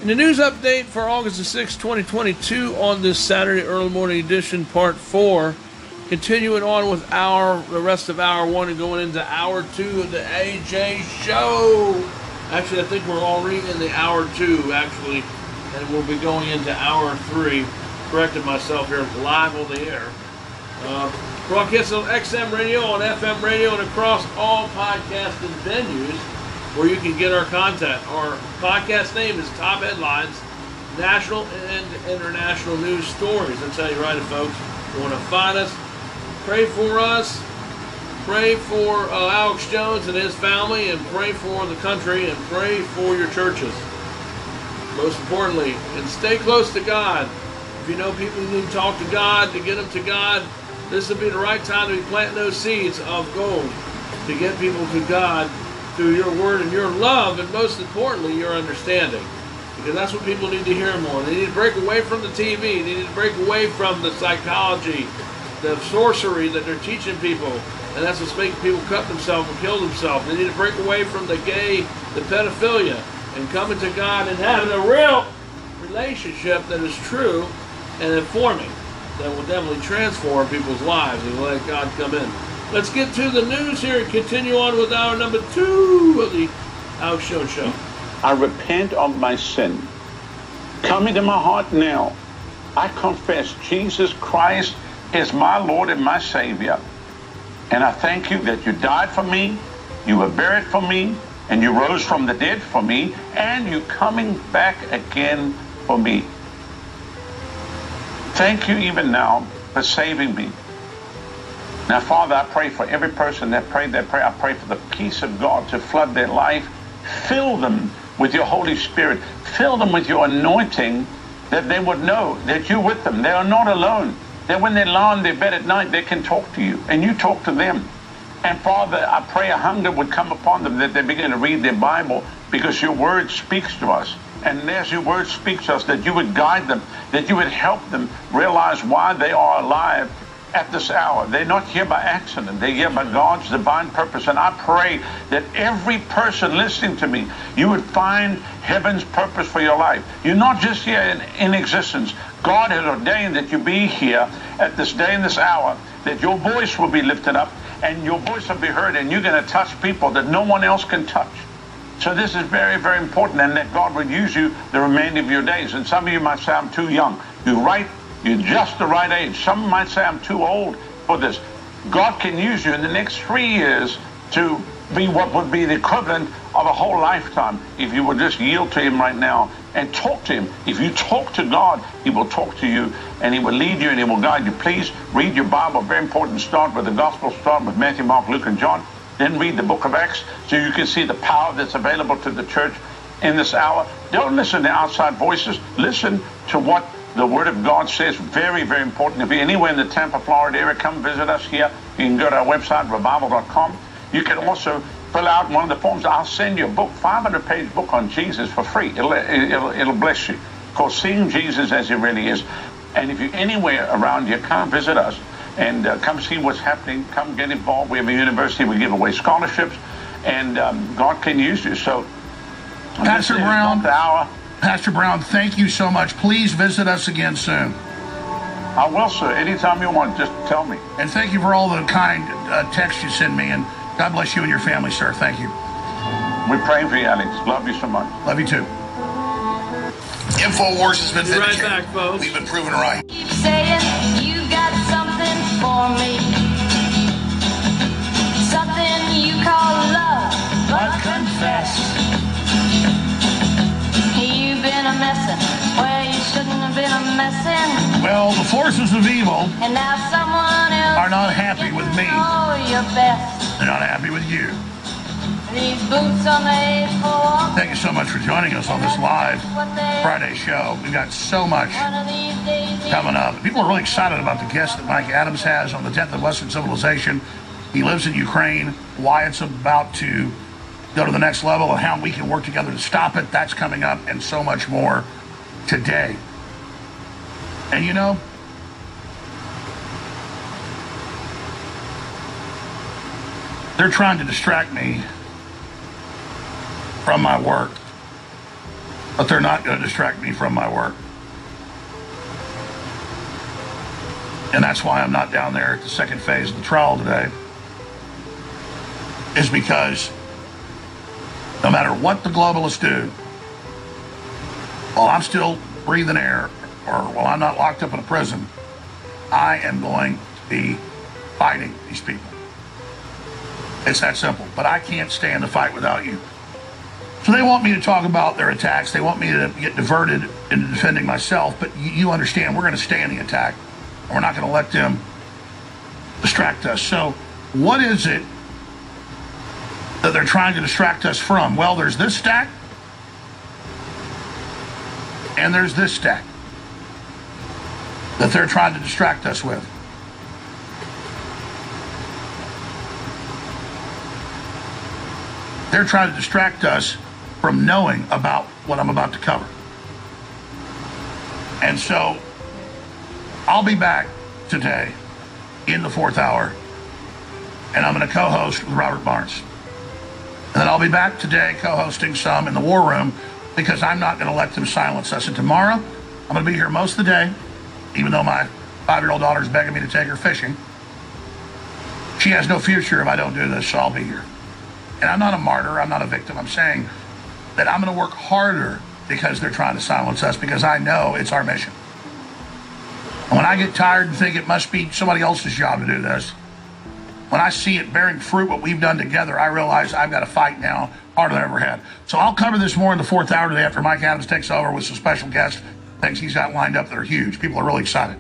In the news update for August the 6th, 2022 on this Saturday early morning edition, part 4, continuing on with the rest of hour 1 and going into hour 2 of the AJ show. Actually, I think we're already in the hour 2, actually, and we'll be going into hour 3. Corrected myself here, live on the air. Broadcast on XM radio, on FM radio, and across all podcasting venues where you can get our content. Our podcast name is Top Headlines, National and International News Stories. That's how you write it, folks. You want to find us, pray for us, pray for Alex Jones and his family, and pray for the country, and pray for your churches. Most importantly, and stay close to God. If you know people who need to talk to God, to get them to God, this will be the right time to be planting those seeds of gold to get people to God through your word and your love, and most importantly, your understanding. Because that's what people need to hear more. They need to break away from the TV. They need to break away from the psychology, the sorcery that they're teaching people. And that's what's making people cut themselves and kill themselves. They need to break away from the gay, the pedophilia, and coming to God and having a real relationship that is true and informing, that will definitely transform people's lives and let God come in. Let's get to the news here and continue on with hour number 2 of the Alex Jones Show. I repent of my sin. Come into my heart now. I confess Jesus Christ is my Lord and my Savior. And I thank you that you died for me, you were buried for me, and you rose from the dead for me, and you're coming back again for me. Thank you even now for saving me. Now, Father, I pray for every person that prayed that prayer. I pray for the peace of God to flood their life. Fill them with your Holy Spirit. Fill them with your anointing, that they would know that you're with them. They are not alone. That when they lie on their bed at night, they can talk to you, and you talk to them. And Father, I pray a hunger would come upon them, that they begin to read their Bible, because your word speaks to us. And as your word speaks to us, that you would guide them, that you would help them realize why they are alive at this hour. They're not here by accident. They're here by God's divine purpose. And I pray that every person listening to me, you would find heaven's purpose for your life. You're not just here in existence. God has ordained that you be here at this day and this hour, that your voice will be lifted up and your voice will be heard, and you're going to touch people that no one else can touch. So this is very, very important, and that God will use you the remainder of your days. And some of you might say, I'm too young. You're just the right age. Some might say, I'm too old for this. God can use you in the next 3 years to be what would be the equivalent of a whole lifetime if you would just yield to him right now and talk to him. If you talk to God, he will talk to you, and he will lead you and he will guide you. Please read your Bible. Very important. Start with the gospel. Start with Matthew, Mark, Luke, and John. Then read the book of Acts so you can see the power that's available to the church in this hour. Don't listen to outside voices. Listen to what the Word of God says. Very, very important. If you're anywhere in the Tampa, Florida area, come visit us here. You can go to our website, revival.com. You can also fill out one of the forms. I'll send you a book, 500-page book on Jesus for free. It'll bless you. Called Seeing Jesus as He Really Is. And if you're anywhere around here, come visit us and come see what's happening. Come get involved. We have a university. We give away scholarships, and God can use you. So, Pastor Brown, thank you so much. Please visit us again soon. I will, sir. Anytime you want, just tell me. And thank you for all the kind texts you send me. And God bless you and your family, sir. Thank you. We're praying for you, Alex. Love you so much. Love you too. InfoWars has been vindicated. Right back, folks. We've been proven right. Keep saying you got something for me, something you call love, but confess you've been a messin' where you shouldn't have been a messin'. Well, the forces of evil and now someone else are not happy with me. Your best. They're not happy with you. These boots on the A4. Thank you so much for joining us on this live Friday show. We've got so much coming up. People are really excited about the guest that Mike Adams has on the 10th of Western Civilization. He lives in Ukraine. Why it's about to go to the next level and how we can work together to stop it. That's coming up, and so much more today. And you know, they're trying to distract me from my work. but they're not going to distract me from my work. And that's why I'm not down there at the second phase of the trial today, is because no matter what the globalists do, while I'm still breathing air, or while I'm not locked up in a prison, I am going to be fighting these people. It's that simple. But I can't stand the fight without you. So they want me to talk about their attacks. They want me to get diverted into defending myself. But you understand, we're going to stay in the attack. And we're not going to let them distract us. So what is it that they're trying to distract us from? Well, there's this stack. And there's this stack that they're trying to distract us with. They're trying to distract us from knowing about what I'm about to cover. And so I'll be back today in the 4th hour, and I'm going to co-host with Robert Barnes. And then I'll be back today co-hosting some in the War Room, because I'm not going to let them silence us. And tomorrow, I'm going to be here most of the day, even though my 5-year-old daughter's begging me to take her fishing. She has no future if I don't do this, so I'll be here. And I'm not a martyr, I'm not a victim. I'm saying that I'm going to work harder because they're trying to silence us, because I know it's our mission. And when I get tired and think it must be somebody else's job to do this, when I see it bearing fruit, what we've done together, I realize I've got to fight now harder than I ever had. So I'll cover this more in the 4th hour today after Mike Adams takes over with some special guests, things he's got lined up that are huge. People are really excited.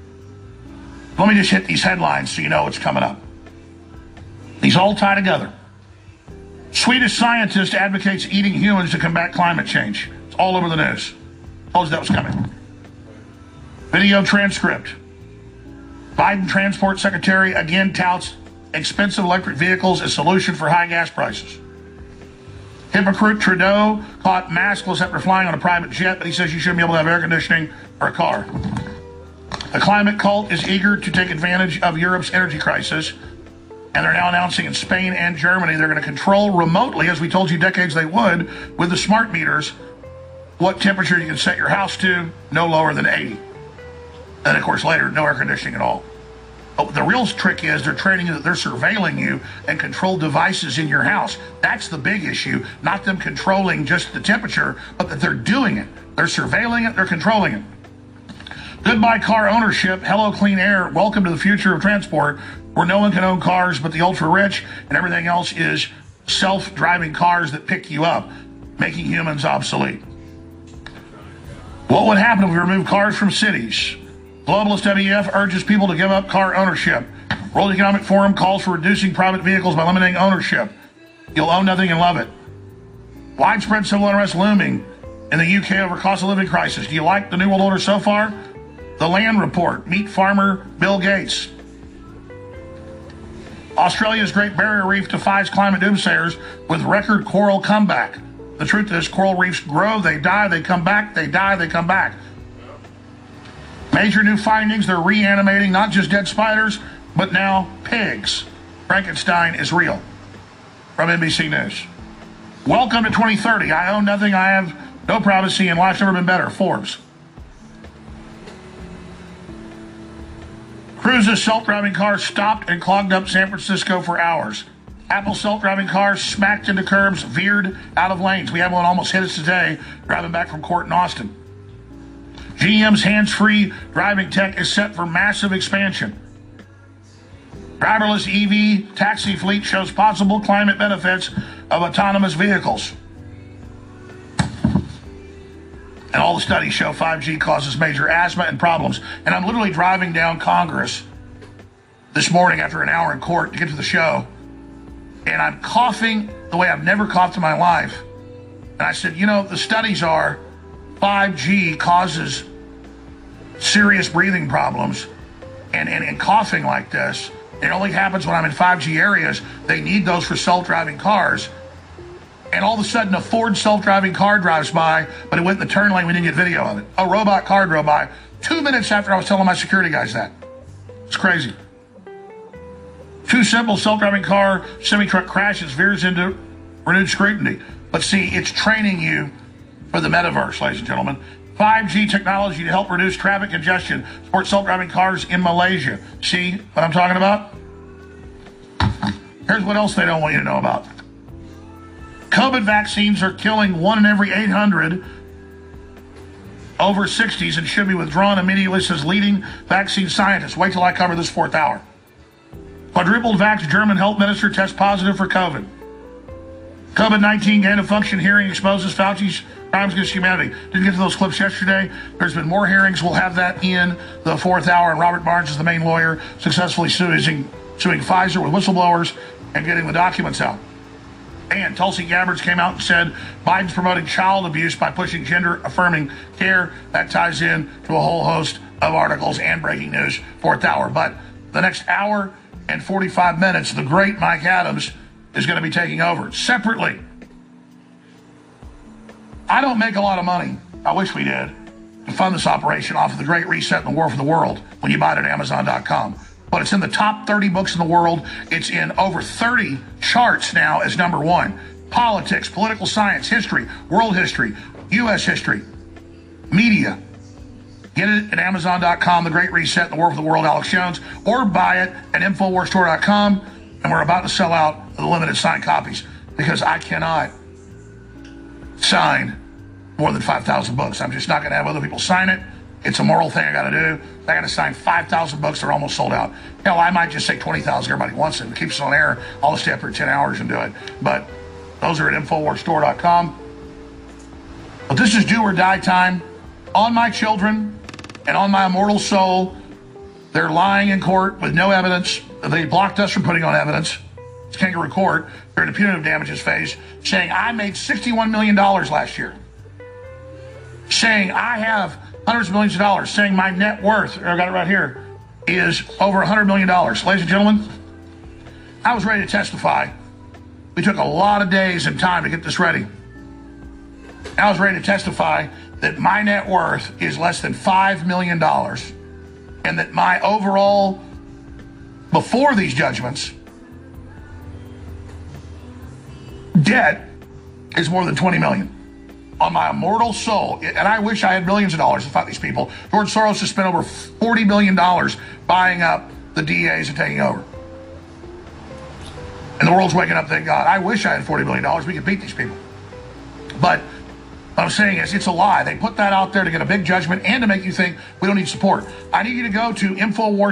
Let me just hit these headlines so you know what's coming up. These all tie together. Swedish scientist advocates eating humans to combat climate change. It's all over the news. Told you that was coming. Video transcript. Biden Transport Secretary again touts expensive electric vehicles as solution for high gas prices. Hypocrite Trudeau caught maskless after flying on a private jet, but he says you shouldn't be able to have air conditioning or a car. The climate cult is eager to take advantage of Europe's energy crisis, and they're now announcing in Spain and Germany they're going to control remotely, as we told you decades they would, with the smart meters, what temperature you can set your house to, no lower than 80. And of course later, no air conditioning at all. But the real trick is they're training you that they're surveilling you and control devices in your house. That's the big issue, not them controlling just the temperature, but that they're doing it. They're surveilling it, they're controlling it. Goodbye car ownership, hello clean air, welcome to the future of transport, where no one can own cars but the ultra-rich, and everything else is self-driving cars that pick you up, making humans obsolete. What would happen if we remove cars from cities? Globalist WEF urges people to give up car ownership. World Economic Forum calls for reducing private vehicles by limiting ownership. You'll own nothing and love it. Widespread civil unrest looming in the UK over cost of living crisis. Do you like the New World Order so far? The Land Report. Meet farmer Bill Gates. Australia's Great Barrier Reef defies climate doomsayers with record coral comeback. The truth is, coral reefs grow, they die, they come back, they die, they come back. Major new findings, they're reanimating not just dead spiders, but now pigs. Frankenstein is real. From NBC News. Welcome to 2030. I own nothing, I have no privacy, and life's never been better. Forbes. Cruise's self-driving cars stopped and clogged up San Francisco for hours. Apple self-driving cars smacked into curbs, veered out of lanes. We had one almost hit us today, driving back from court in Austin. GM's hands-free driving tech is set for massive expansion. Driverless EV taxi fleet shows possible climate benefits of autonomous vehicles. And all the studies show 5G causes major asthma and problems. And I'm literally driving down Congress this morning after an hour in court to get to the show. And I'm coughing the way I've never coughed in my life. And I said, you know, the studies are 5G causes serious breathing problems and coughing like this. It only happens when I'm in 5G areas. They need those for self-driving cars. And all of a sudden, a Ford self-driving car drives by, but it went in the turn lane. We didn't get video of it. A robot car drove by 2 minutes after I was telling my security guys that. It's crazy. Two simple self-driving car semi-truck crashes veers into renewed scrutiny. But see, it's training you for the metaverse, ladies and gentlemen. 5G technology to help reduce traffic congestion. Support self-driving cars in Malaysia. See what I'm talking about? Here's what else they don't want you to know about. COVID vaccines are killing 1 in every 800 over 60s and should be withdrawn immediately, says leading vaccine scientist. Wait till I cover this 4th hour. Quadrupled vax German health minister tests positive for COVID. COVID-19 gain of function hearing exposes Fauci's crimes against humanity. Didn't get to those clips yesterday. There's been more hearings. We'll have that in the 4th hour. And Robert Barnes is the main lawyer, successfully suing Pfizer with whistleblowers and getting the documents out. And Tulsi Gabbard came out and said Biden's promoting child abuse by pushing gender-affirming care. That ties in to a whole host of articles and breaking news, 4th hour. But the next hour and 45 minutes, the great Mike Adams is going to be taking over. Separately, I don't make a lot of money. I wish we did to fund this operation off of the Great Reset and the War for the World when you buy it at Amazon.com. But it's in the top 30 books in the world. It's in over 30 charts now as number 1. Politics, political science, history, world history, U.S. history, media. Get it at Amazon.com, The Great Reset, and The War for the World, Alex Jones, or buy it at InfoWarsStore.com. And we're about to sell out the limited signed copies because I cannot sign more than 5,000 books. I'm just not going to have other people sign it. It's a moral thing I got to do. I got to sign 5,000 books. They're almost sold out. Hell, I might just say 20,000. Everybody wants it. It keeps us on air. I'll stay up for 10 hours and do it. But those are at InfoWarsStore.com. But this is do or die time. On my children and on my immortal soul, they're lying in court with no evidence. They blocked us from putting on evidence. It's kangaroo court. They're in the punitive damages phase, saying I made $61 million last year. Saying I have hundreds of millions of dollars. Saying my net worth, I got it right here, is over $100 million. Ladies and gentlemen, I was ready to testify. We took a lot of days and time to get this ready. I was ready to testify that my net worth is less than $5 million and that my overall, before these judgments, debt is more than $20 million. On my immortal soul, and I wish I had millions of dollars to fight these people. George Soros has spent over $40 billion buying up the DAs and taking over. And the world's waking up, thank God. I wish I had $40 billion. We could beat these people. But what I'm saying is it's a lie. They put that out there to get a big judgment and to make you think we don't need support. I need you to go to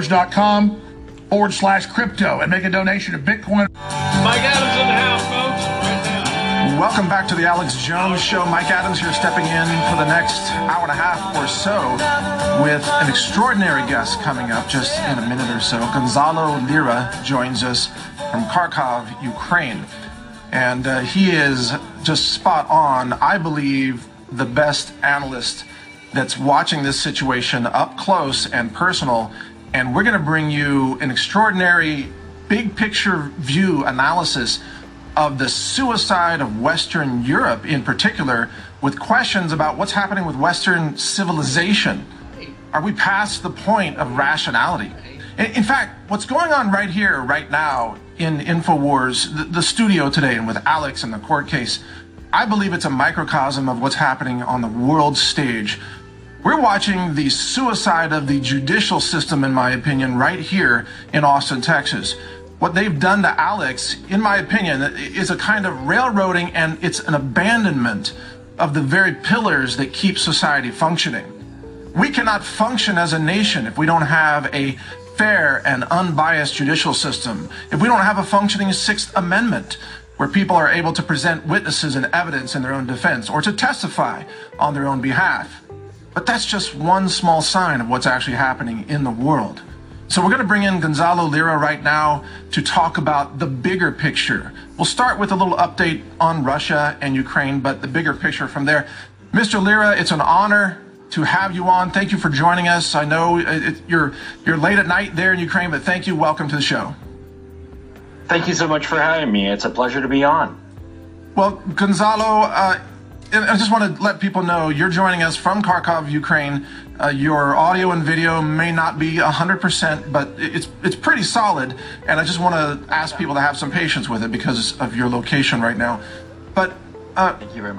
Infowars.com/crypto and make a donation to Bitcoin. Mike Adams in the house, folks. Right now. Welcome back to the Alex Jones Show. Mike Adams here, stepping in for the next hour and a half or so with an extraordinary guest coming up just in a minute or so. Gonzalo Lira joins us from Kharkov, Ukraine. And he is just spot on. I believe the best analyst that's watching this situation up close and personal. And we're going to bring you an extraordinary big picture view analysis of the suicide of Western Europe in particular, with questions about what's happening with Western civilization. Are we past the point of rationality? In fact, what's going on right here, right now in InfoWars, the studio today, and with Alex and the court case, I believe it's a microcosm of what's happening on the world stage. We're watching the suicide of the judicial system, in my opinion, right here in Austin, Texas. What they've done to Alex, in my opinion, is a kind of railroading, and it's an abandonment of the very pillars that keep society functioning. We cannot function as a nation if we don't have a fair and unbiased judicial system, if we don't have a functioning Sixth Amendment, where people are able to present witnesses and evidence in their own defense or to testify on their own behalf. But that's just one small sign of what's actually happening in the world. So we're going to bring in Gonzalo Lira right now to talk about the bigger picture. We'll start with a little update on Russia and Ukraine, but the bigger picture from there. Mr. Lira, it's an honor to have you on. Thank you for joining us. I know you're late at night there in Ukraine, but thank you. Welcome to the show. Thank you so much for having me. It's a pleasure to be on. Well, Gonzalo, I just want to let people know you're joining us from Kharkov, Ukraine. Your audio and video may not be 100%, but it's pretty solid. And I just want to ask people to have some patience with it because of your location right now. But thank you very much.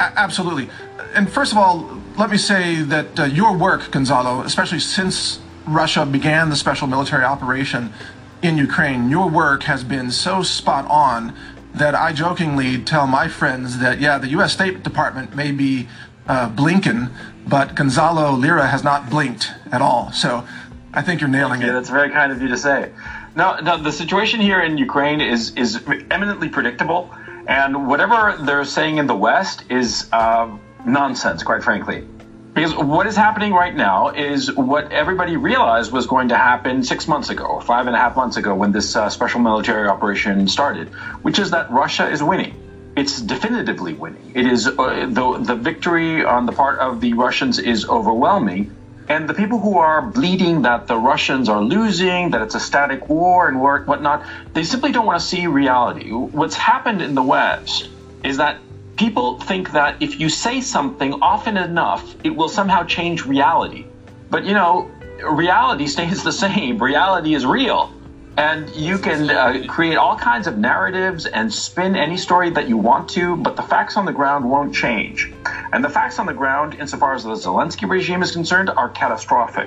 Absolutely. And first of all, let me say that your work, Gonzalo, especially since Russia began the special military operation in Ukraine, your work has been so spot on that I jokingly tell my friends that, yeah, the U.S. State Department may be blinking, but Gonzalo Lira has not blinked at all. So I think you're nailing it. That's very kind of you to say. No, the situation here in Ukraine is eminently predictable, and whatever they're saying in the West is nonsense, quite frankly. Because what is happening right now is what everybody realized was going to happen 6 months ago, or 5.5 months ago, when this special military operation started, which is that Russia is winning. It's definitively winning. It is the victory on the part of the Russians is overwhelming. And the people who are bleeding that the Russians are losing, that it's a static war and whatnot, they simply don't want to see reality. What's happened in the West is that people think that if you say something often enough, it will somehow change reality. But, you know, reality stays the same. Reality is real. And you can create all kinds of narratives and spin any story that you want to, but the facts on the ground won't change. And the facts on the ground, insofar as the Zelensky regime is concerned, are catastrophic.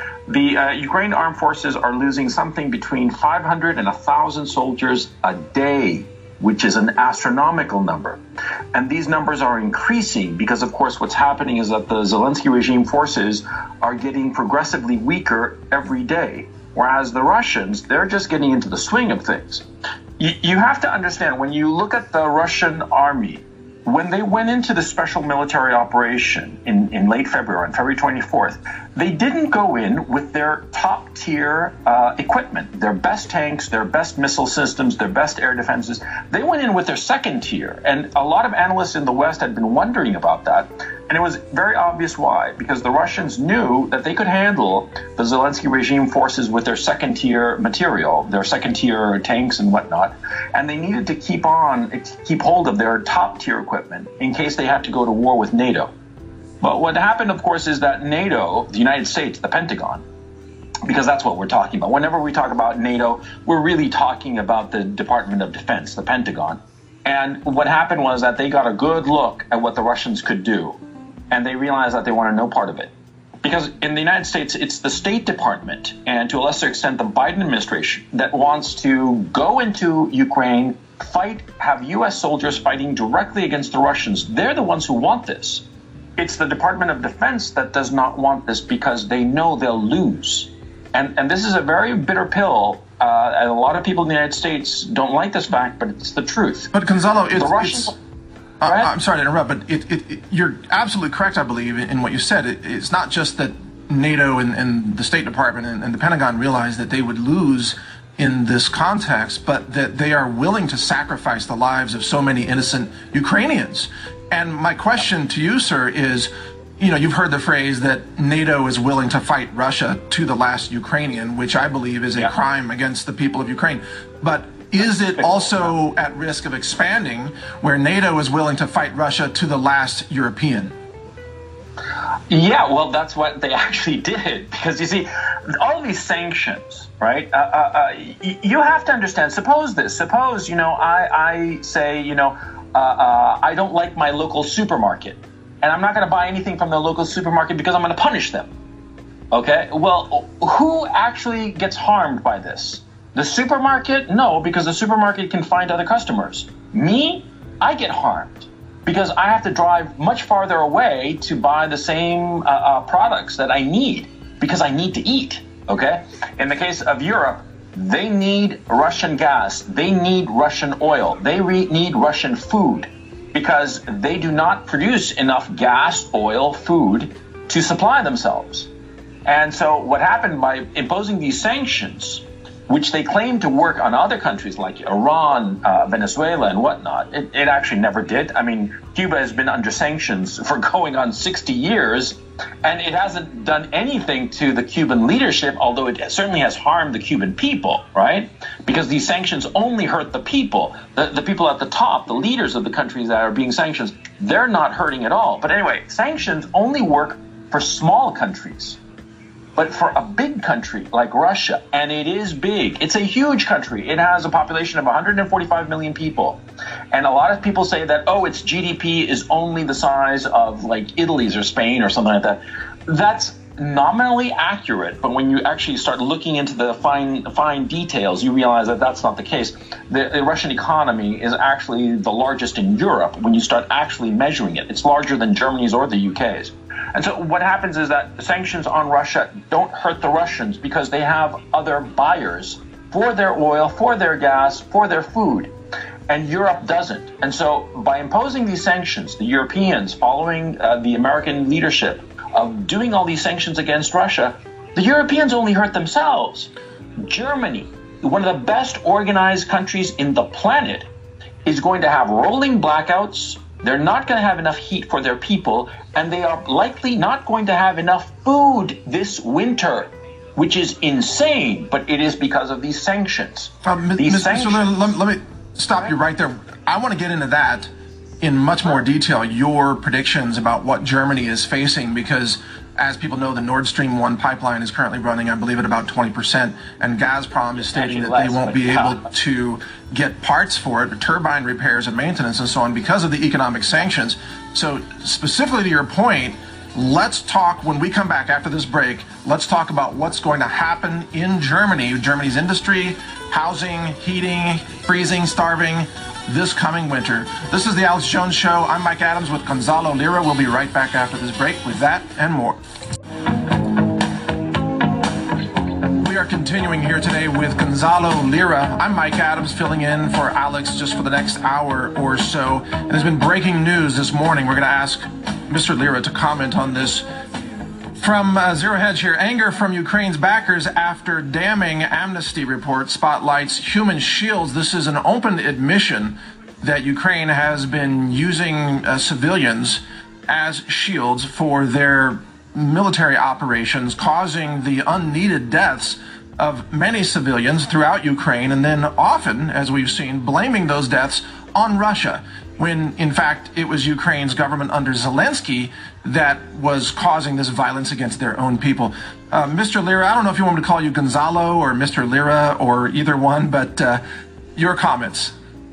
The Ukraine armed forces are losing something between 500 and 1,000 soldiers a day, which is an astronomical number. And these numbers are increasing because, of course, what's happening is that the Zelensky regime forces are getting progressively weaker every day. Whereas the Russians, they're just getting into the swing of things. You have to understand, when you look at the Russian army, when they went into the special military operation in late February, on February 24th, they didn't go in with their top-tier equipment, their best tanks, their best missile systems, their best air defenses. They went in with their second tier, and a lot of analysts in the West had been wondering about that, and it was very obvious why, because the Russians knew that they could handle the Zelensky regime forces with their second-tier material, their second-tier tanks and whatnot, and they needed to keep hold of their top-tier equipment in case they had to go to war with NATO. But what happened, of course, is that NATO, the United States, the Pentagon, because that's what we're talking about. Whenever we talk about NATO, we're really talking about the Department of Defense, the Pentagon. And what happened was that they got a good look at what the Russians could do, and they realized that they wanted no part of it. Because in the United States, it's the State Department, and to a lesser extent, the Biden administration, that wants to go into Ukraine, have U.S. soldiers fighting directly against the Russians. They're the ones who want this. It's the Department of Defense that does not want this because they know they'll lose. And this is a very bitter pill. And a lot of people in the United States don't like this fact, but it's the truth. But Gonzalo, I'm sorry to interrupt, but you're absolutely correct, I believe, in what you said. It's not just that NATO and the State Department and the Pentagon realized that they would lose in this context, but that they are willing to sacrifice the lives of so many innocent Ukrainians. And my question to you, sir, is, you know, you've heard the phrase that NATO is willing to fight Russia to the last Ukrainian, which I believe is a crime against the people of Ukraine. But is it also at risk of expanding where NATO is willing to fight Russia to the last European? Yeah, well, that's what they actually did. Because, you see, all these sanctions, right, you have to understand, suppose, you know, I say, you know, I don't like my local supermarket, and I'm not going to buy anything from the local supermarket because I'm going to punish them. Okay? Well, who actually gets harmed by this? The supermarket? No, because the supermarket can find other customers. Me? I get harmed because I have to drive much farther away to buy the same products that I need because I need to eat. Okay? In the case of Europe, they need Russian gas. They need Russian oil. They need Russian food because they do not produce enough gas, oil, food to supply themselves. And so what happened by imposing these sanctions, which they claim to work on other countries like Iran, Venezuela, and whatnot, it actually never did. I mean, Cuba has been under sanctions for going on 60 years, and it hasn't done anything to the Cuban leadership, although it certainly has harmed the Cuban people, right? Because these sanctions only hurt the people. The people at the top, the leaders of the countries that are being sanctioned, they're not hurting at all. But anyway, sanctions only work for small countries. But for a big country like Russia, and it is big, it's a huge country. It has a population of 145 million people. And a lot of people say that, oh, its GDP is only the size of like Italy's or Spain or something like that. That's nominally accurate, but when you actually start looking into the fine details, you realize that that's not the case. The Russian economy is actually the largest in Europe when you start actually measuring it. It's larger than Germany's or the UK's. And so what happens is that sanctions on Russia don't hurt the Russians because they have other buyers for their oil, for their gas, for their food. And Europe doesn't. And so by imposing these sanctions, the Europeans, following the American leadership of doing all these sanctions against Russia, the Europeans only hurt themselves. Germany, one of the best organized countries in the planet, is going to have rolling blackouts. They're not going to have enough heat for their people, and they are likely not going to have enough food this winter, which is insane, but it is because of these sanctions. Mr. Let me stop you right there. I want to get into that in much more detail, your predictions about what Germany is facing, because as people know, the Nord Stream 1 pipeline is currently running, I believe, at about 20%, and Gazprom is stating that they won't be able to get parts for it, turbine repairs and maintenance and so on, because of the economic sanctions. So specifically to your point, let's talk, when we come back after this break, let's talk about what's going to happen in Germany, Germany's industry, housing, heating, freezing, starving, this coming winter. This is the Alex Jones Show. I'm Mike Adams with Gonzalo Lira. We'll be right back after this break with that and more. We are continuing here today with Gonzalo Lira. I'm Mike Adams, filling in for Alex just for the next hour or so. And there's been breaking news this morning. We're going to ask Mr. Lira to comment on this. From Zero Hedge here, anger from Ukraine's backers after damning amnesty report spotlights human shields. This is an open admission that Ukraine has been using civilians as shields for their military operations, causing the unneeded deaths of many civilians throughout Ukraine, and then often, as we've seen, blaming those deaths on Russia, when in fact it was Ukraine's government under Zelensky that was causing this violence against their own people. Mr. Lira, I don't know if you want me to call you Gonzalo or Mr. Lira or either one, but your comments.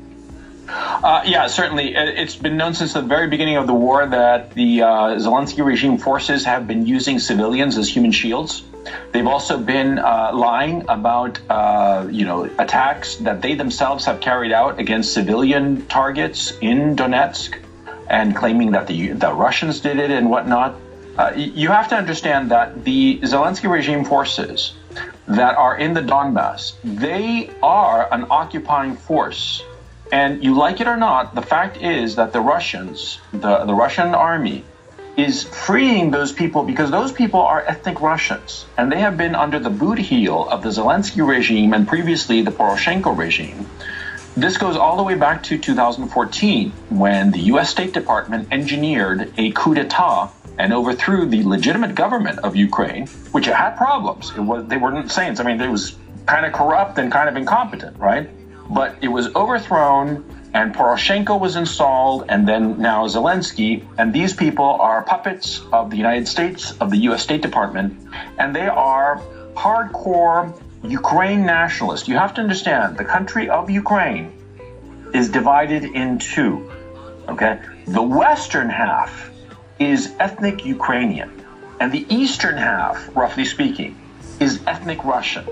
Yeah, certainly. It's been known since the very beginning of the war that the Zelensky regime forces have been using civilians as human shields. They've also been lying about, attacks that they themselves have carried out against civilian targets in Donetsk, and claiming that the Russians did it and whatnot. You have to understand that the Zelensky regime forces that are in the Donbass, they are an occupying force. And you like it or not, the fact is that the Russians, the Russian army, is freeing those people because those people are ethnic Russians. And they have been under the boot heel of the Zelensky regime and previously the Poroshenko regime. This goes all the way back to 2014, when the U.S. State Department engineered a coup d'etat and overthrew the legitimate government of Ukraine, which had problems. They weren't saints. I mean, it was kind of corrupt and kind of incompetent, right? But it was overthrown, and Poroshenko was installed, and then now Zelensky, and these people are puppets of the United States, of the U.S. State Department, and they are hardcore Ukraine nationalists. You have to understand, the country of Ukraine is divided in two, okay? The western half is ethnic Ukrainian, and the eastern half, roughly speaking, is ethnic Russian.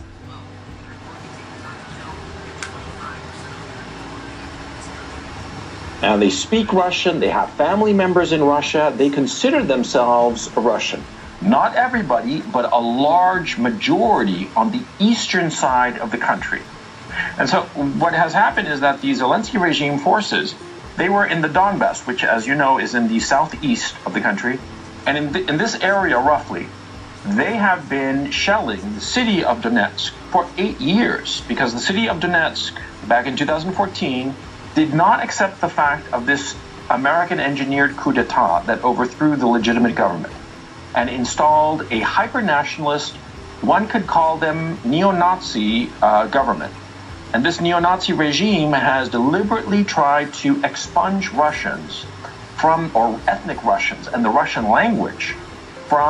Now, they speak Russian, they have family members in Russia, they consider themselves Russian. Not everybody, but a large majority on the eastern side of the country. And so what has happened is that the Zelensky regime forces, they were in the Donbass, which, as you know, is in the southeast of the country. And in this area, roughly, they have been shelling the city of Donetsk for 8 years, because the city of Donetsk, back in 2014, did not accept the fact of this American-engineered coup d'etat that overthrew the legitimate government and installed a hyper-nationalist, one could call them neo-Nazi government. And this neo-Nazi regime has deliberately tried to expunge Russians from, or ethnic Russians and the Russian language from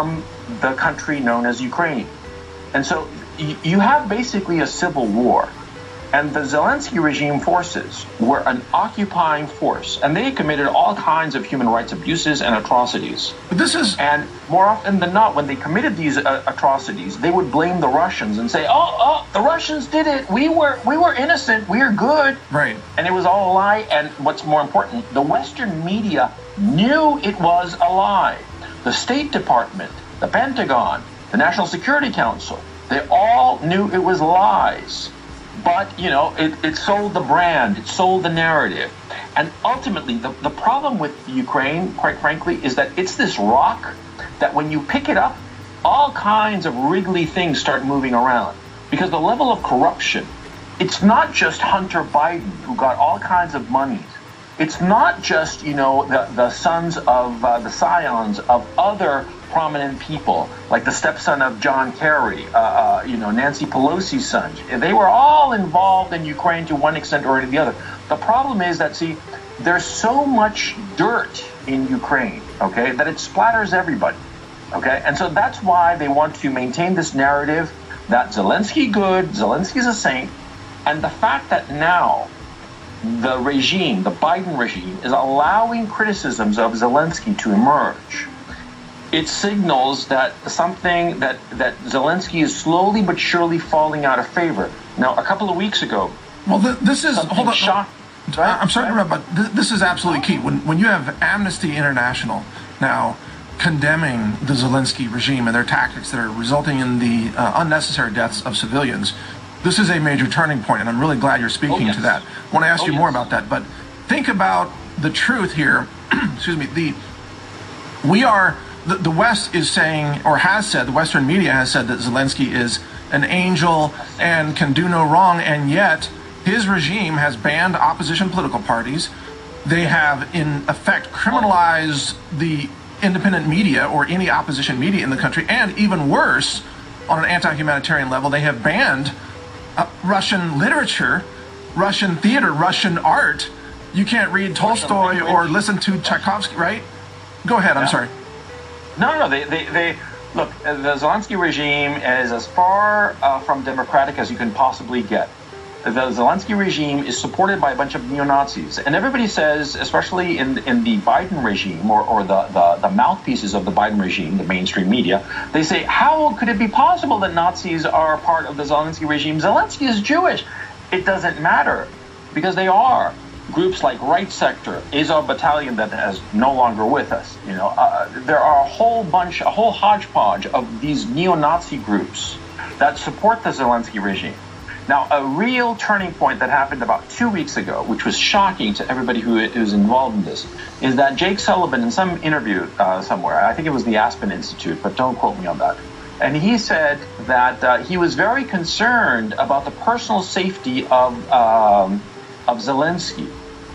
the country known as Ukraine. And so you have basically a civil war. And the Zelensky regime forces were an occupying force, and they committed all kinds of human rights abuses and atrocities. But this is... And more often than not, when they committed these atrocities, they would blame the Russians and say, oh, the Russians did it. We were innocent. We are good. Right. And it was all a lie. And what's more important, the Western media knew it was a lie. The State Department, the Pentagon, the National Security Council, they all knew it was lies. But, it sold the brand, it sold the narrative. And ultimately, the problem with Ukraine, quite frankly, is that it's this rock that when you pick it up, all kinds of wriggly things start moving around. Because the level of corruption, it's not just Hunter Biden who got all kinds of money. It's not just, the sons of, the scions of other prominent people, like the stepson of John Kerry, Nancy Pelosi's son. They were all involved in Ukraine to one extent or the other. The problem is that, there's so much dirt in Ukraine, okay, that it splatters everybody, okay? And so that's why they want to maintain this narrative that Zelensky good, Zelensky's a saint, and the fact that now the regime, the Biden regime, is allowing criticisms of Zelensky to emerge. It signals that something that Zelensky is slowly but surely falling out of favor. Now, a couple of weeks ago, well, this is hold on. Shocked, I'm sorry to interrupt, but this is absolutely key. When you have Amnesty International now condemning the Zelensky regime and their tactics that are resulting in the unnecessary deaths of civilians, this is a major turning point, and I'm really glad you're speaking to that. I want to ask you more about that, but think about the truth here. Excuse me. The West is saying, or has said, the Western media has said that Zelensky is an angel and can do no wrong, and yet his regime has banned opposition political parties. They have, in effect, criminalized the independent media or any opposition media in the country, and even worse, on an anti-humanitarian level, they have banned Russian literature, Russian theater, Russian art. You can't read Tolstoy or listen to Tchaikovsky, right? Go ahead, I'm sorry. No, they look, the Zelensky regime is as far from democratic as you can possibly get. The Zelensky regime is supported by a bunch of neo-Nazis. And everybody says, especially in the Biden regime or the mouthpieces of the Biden regime, the mainstream media, they say, how could it be possible that Nazis are part of the Zelensky regime? Zelensky is Jewish. It doesn't matter, because they are. Groups like Right Sector, Azov Battalion that is no longer with us. There are a whole hodgepodge of these neo-Nazi groups that support the Zelensky regime. Now, a real turning point that happened about 2 weeks ago, which was shocking to everybody who is involved in this, is that Jake Sullivan, in some interview somewhere, I think it was the Aspen Institute, but don't quote me on that, and he said that he was very concerned about the personal safety of Zelensky.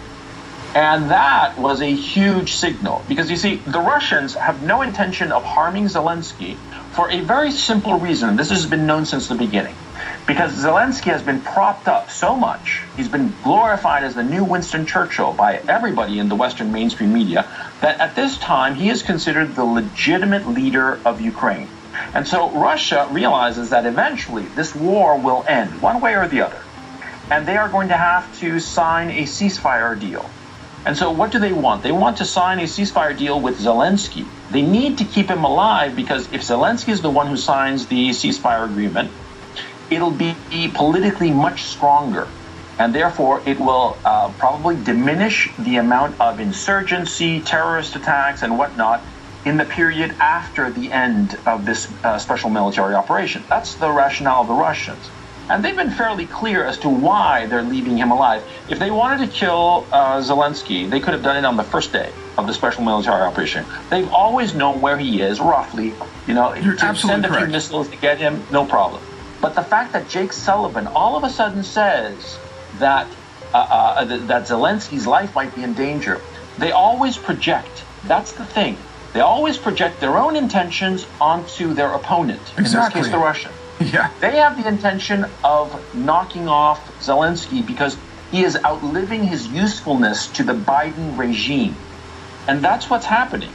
And that was a huge signal, because you see, the Russians have no intention of harming Zelensky for a very simple reason. This has been known since the beginning. Because Zelensky has been propped up so much, he's been glorified as the new Winston Churchill by everybody in the Western mainstream media, that at this time he is considered the legitimate leader of Ukraine. And so Russia realizes that eventually this war will end, one way or the other. And they are going to have to sign a ceasefire deal. And so what do they want? They want to sign a ceasefire deal with Zelensky. They need to keep him alive, because if Zelensky is the one who signs the ceasefire agreement, it'll be politically much stronger. And therefore, it will probably diminish the amount of insurgency, terrorist attacks, and whatnot in the period after the end of this special military operation. That's the rationale of the Russians. And they've been fairly clear as to why they're leaving him alive. If they wanted to kill Zelensky, they could have done it on the first day of the special military operation. They've always known where he is, roughly. You're to send a few correct. missiles to get him, no problem. But the fact that Jake Sullivan all of a sudden says that that Zelensky's life might be in danger, they always project. That's the thing. They always project their own intentions onto their opponent. Exactly. In this case, the Russian. Yeah. They have the intention of knocking off Zelensky because he is outliving his usefulness to the Biden regime. And that's what's happening.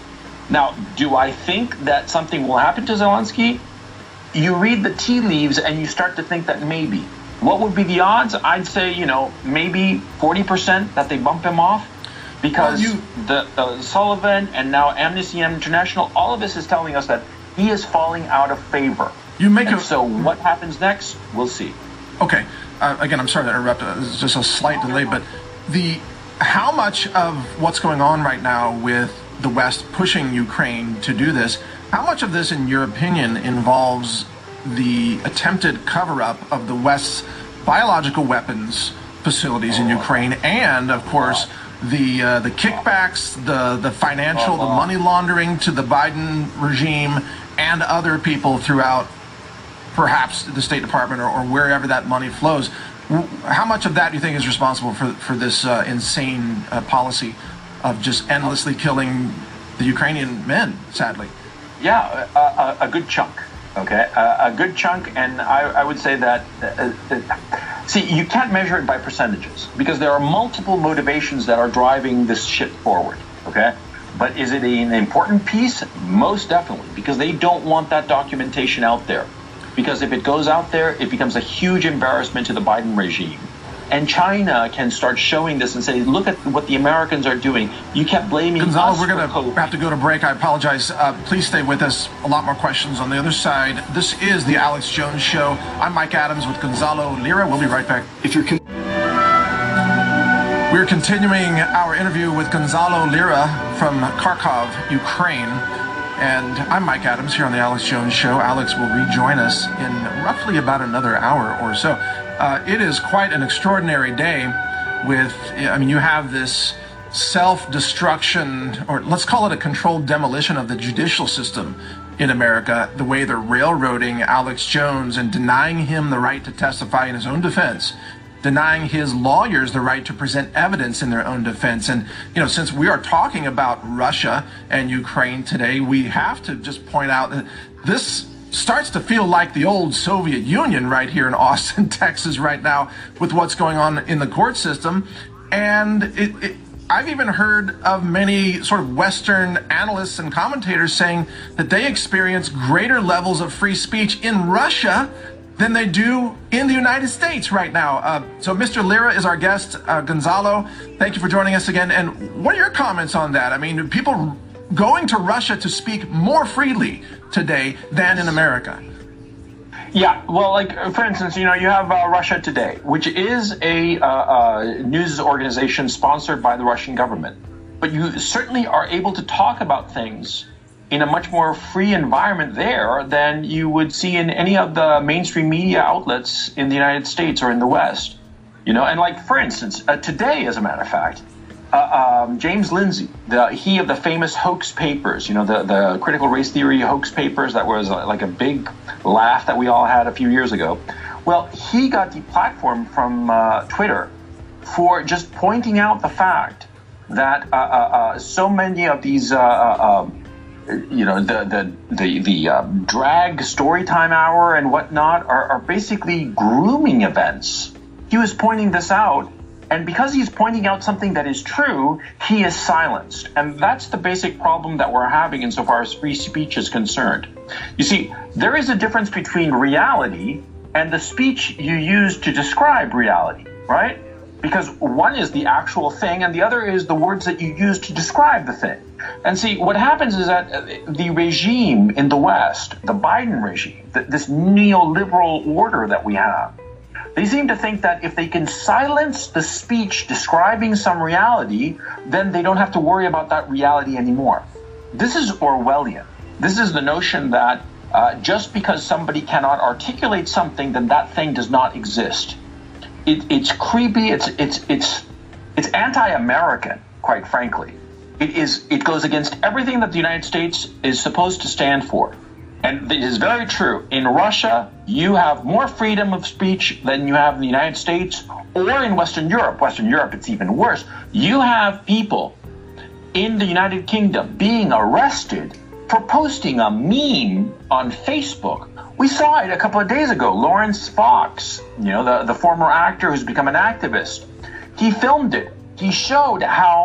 Now, do I think that something will happen to Zelensky? You read the tea leaves and you start to think that maybe. What would be the odds? I'd say, maybe 40% that they bump him off. Because the Sullivan and now Amnesty International, all of this is telling us that he is falling out of favor. So what happens next, we'll see. Okay. Again, I'm sorry to interrupt. It's just a slight delay, but how much of what's going on right now with the West pushing Ukraine to do this, how much of this, in your opinion, involves the attempted cover-up of the West's biological weapons facilities in Ukraine and, of course, the kickbacks, the financial, the money laundering to the Biden regime and other people throughout perhaps the State Department or wherever that money flows? How much of that do you think is responsible for this insane policy of just endlessly killing the Ukrainian men, sadly? Yeah, a good chunk. Okay, a good chunk, and I would say that, see, you can't measure it by percentages because there are multiple motivations that are driving this shit forward, okay? But is it an important piece? Most definitely, because they don't want that documentation out there. Because if it goes out there, it becomes a huge embarrassment to the Biden regime. And China can start showing this and say, look at what the Americans are doing. You kept blaming Gonzalo, us. We're going to have to go to break. I apologize. Please stay with us. A lot more questions on the other side. This is the Alex Jones Show. I'm Mike Adams with Gonzalo Lira. We'll be right back. We're continuing our interview with Gonzalo Lira from Kharkov, Ukraine. And I'm Mike Adams here on the Alex Jones Show. Alex will rejoin us in roughly about another hour or so. It is quite an extraordinary day you have this self-destruction, or let's call it a controlled demolition of the judicial system in America, the way they're railroading Alex Jones and denying him the right to testify in his own defense, denying his lawyers the right to present evidence in their own defense. And, since we are talking about Russia and Ukraine today, we have to just point out that this starts to feel like the old Soviet Union right here in Austin, Texas right now with what's going on in the court system. And I've even heard of many sort of Western analysts and commentators saying that they experience greater levels of free speech in Russia than they do in the United States right now. So Mr. Lira is our guest. Gonzalo, thank you for joining us again. And what are your comments on that? I mean, people going to Russia to speak more freely today than in America. Yeah, well, for instance, you have Russia Today, which is a news organization sponsored by the Russian government. But you certainly are able to talk about things in a much more free environment there than you would see in any of the mainstream media outlets in the United States or in the West. And for instance, today, as a matter of fact, James Lindsay, he of the famous hoax papers, the critical race theory hoax papers that was like a big laugh that we all had a few years ago. Well, he got deplatformed from Twitter for just pointing out the fact that so many of these, the drag storytime hour and whatnot are basically grooming events. He was pointing this out. And because he's pointing out something that is true, he is silenced. And that's the basic problem that we're having insofar as free speech is concerned. You see, there is a difference between reality and the speech you use to describe reality, right? Because one is the actual thing and the other is the words that you use to describe the thing. And see, what happens is that the regime in the West, the Biden regime, this neoliberal order that we have, they seem to think that if they can silence the speech describing some reality, then they don't have to worry about that reality anymore. This is Orwellian. This is the notion that just because somebody cannot articulate something, then that thing does not exist. It's creepy. It's anti-American, quite frankly. It goes against everything that the United States is supposed to stand for. And it is very true. In Russia, you have more freedom of speech than you have in the United States or in Western Europe. Western Europe, it's even worse. You have people in the United Kingdom being arrested for posting a meme on Facebook. We saw it a couple of days ago. Lawrence Fox, the former actor who's become an activist, he filmed it. He showed how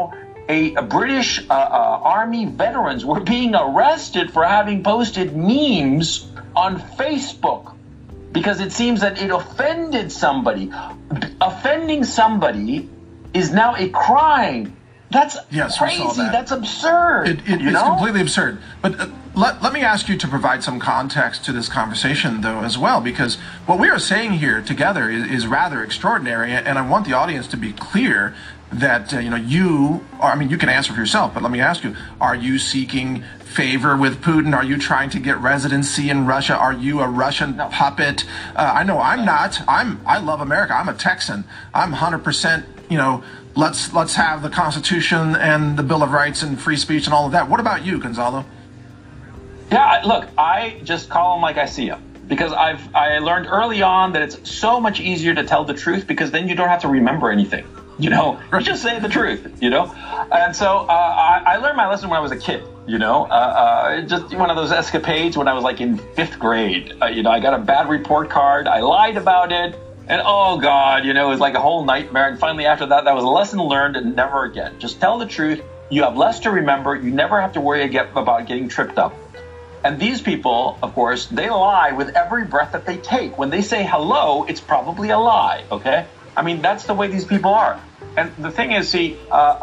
a British Army veterans were being arrested for having posted memes on Facebook because it seems that it offended somebody. Offending somebody is now a crime. That's crazy. That's absurd. It's completely absurd. But let me ask you to provide some context to this conversation, though, as well, because what we are saying here together is rather extraordinary, and I want the audience to be clear that you can answer for yourself, but let me ask you: are you seeking favor with Putin? Are you trying to get residency in Russia? Are you a Russian puppet? I know I'm not. I love America. I'm a Texan. I'm 100%. Let's have the Constitution and the Bill of Rights and free speech and all of that. What about you, Gonzalo? Yeah, look, I just call them like I see them, because I learned early on that it's so much easier to tell the truth because then you don't have to remember anything. You just say the truth, And so I learned my lesson when I was a kid, just one of those escapades when I was like in 5th grade. I got a bad report card. I lied about it. And oh God, it was like a whole nightmare. And finally after that was a lesson learned and never again. Just tell the truth. You have less to remember. You never have to worry about getting tripped up. And these people, of course, they lie with every breath that they take. When they say hello, it's probably a lie, okay? I mean, that's the way these people are. And the thing is, the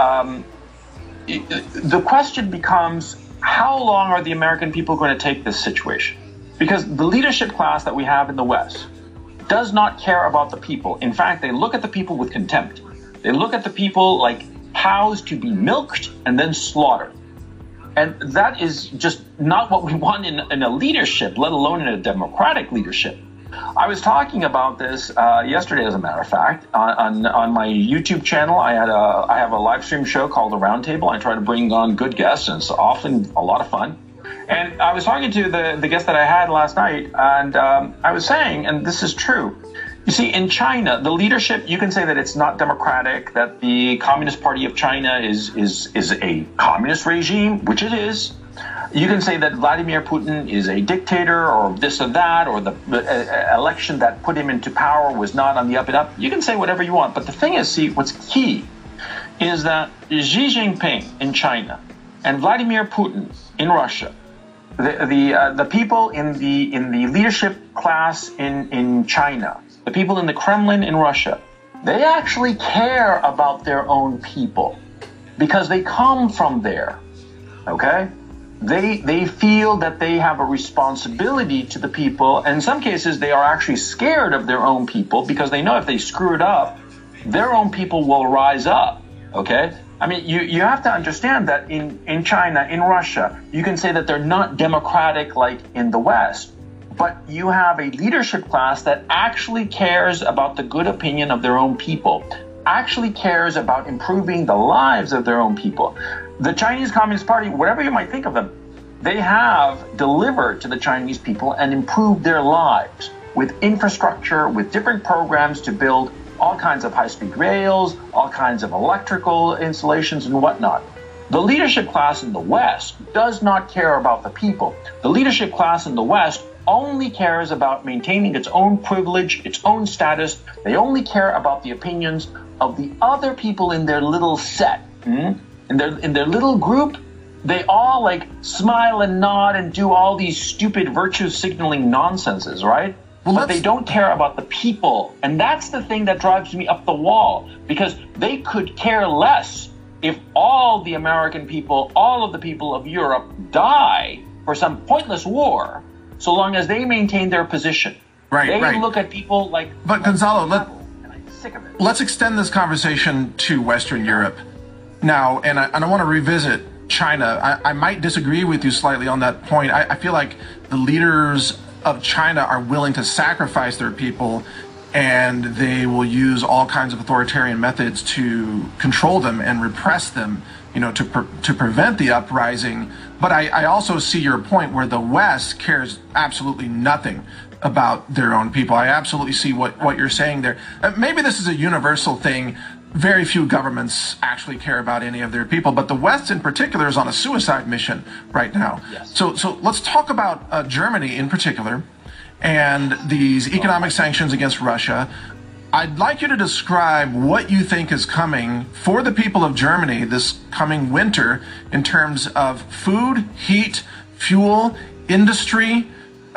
question becomes, how long are the American people going to take this situation? Because the leadership class that we have in the West does not care about the people. In fact, they look at the people with contempt. They look at the people like cows to be milked and then slaughtered. And that is just not what we want in a leadership, let alone in a democratic leadership. I was talking about this yesterday, as a matter of fact, on my YouTube channel. I have a live stream show called The Roundtable. I try to bring on good guests, and it's often a lot of fun. And I was talking to the guest that I had last night, and I was saying, and this is true, you see, in China, the leadership, you can say that it's not democratic, that the Communist Party of China is a communist regime, which it is. You can say that Vladimir Putin is a dictator or this or that, or the election that put him into power was not on the up and up. You can say whatever you want. But the thing is, see, what's key is that Xi Jinping in China and Vladimir Putin in Russia, the people in the leadership class in China, the people in the Kremlin in Russia, they actually care about their own people because they come from there, okay? They feel that they have a responsibility to the people, and in some cases they are actually scared of their own people because they know if they screw it up, their own people will rise up, okay? I mean, you have to understand that in China, in Russia, you can say that they're not democratic like in the West, but you have a leadership class that actually cares about the good opinion of their own people, actually cares about improving the lives of their own people. The Chinese Communist Party, whatever you might think of them, they have delivered to the Chinese people and improved their lives with infrastructure, with different programs to build all kinds of high-speed rails, all kinds of electrical installations and whatnot. The leadership class in the West does not care about the people. The leadership class in the West only cares about maintaining its own privilege, its own status. They only care about the opinions of the other people in their little set. In their little group, they all like smile and nod and do all these stupid virtue signaling nonsenses, right? But they don't care about the people. And that's the thing that drives me up the wall, because they could care less if all the American people, all of the people of Europe die for some pointless war, so long as they maintain their position. They look at people like... But Gonzalo, I'm sick of it. Let's extend this conversation to Western Europe now, and I want to revisit China. I might disagree with you slightly on that point. I feel like the leaders of China are willing to sacrifice their people, and they will use all kinds of authoritarian methods to control them and repress them, to prevent the uprising. But I also see your point where the West cares absolutely nothing about their own people. I absolutely see what you're saying there. Maybe this is a universal thing. Very few governments actually care about any of their people, but the West in particular is on a suicide mission right now. Yes. So let's talk about Germany in particular and these economic sanctions against Russia. I'd like you to describe what you think is coming for the people of Germany this coming winter in terms of food, heat, fuel, industry.